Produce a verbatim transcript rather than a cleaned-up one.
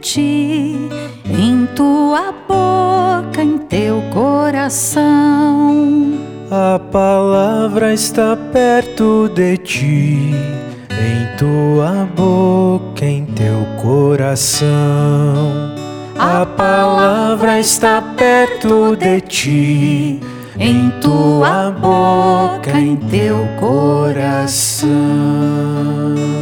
ti, em tua boca, em teu coração. A palavra está perto de ti, em tua boca, em teu coração. A palavra está perto de ti, em tua boca, em teu coração.